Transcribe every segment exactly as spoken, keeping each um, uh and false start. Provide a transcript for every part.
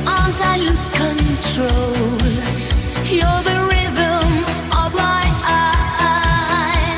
arms I lose control. You're the rhythm of my eye.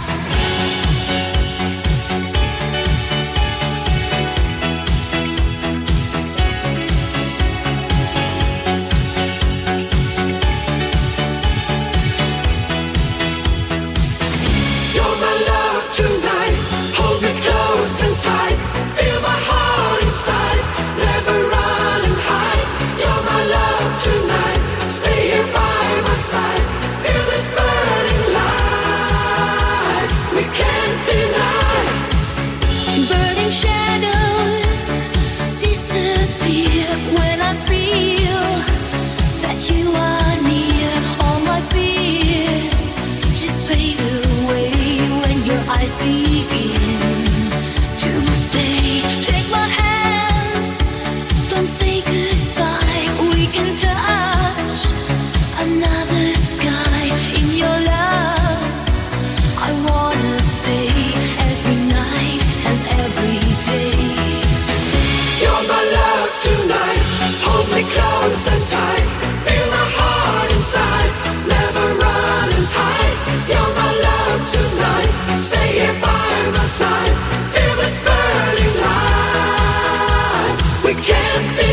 You're my love tonight. Hold me close and tight. Feel my heart inside. Never run and hide. You're my love tonight. Stay here by my side. Feel this burning light. We can't deny. Burning shadows disappear when I feel that you are near. All my fears just fade away when your eyes begin to stay. Take my hand, don't say goodbye. We can touch another sky in your love. I wanna stay every night and every day. You're my love tonight. Hold me close and tight. Feel my heart inside. Never run and hide. You're my love tonight. Stay here by my side. Feel this burning light. We can't deny.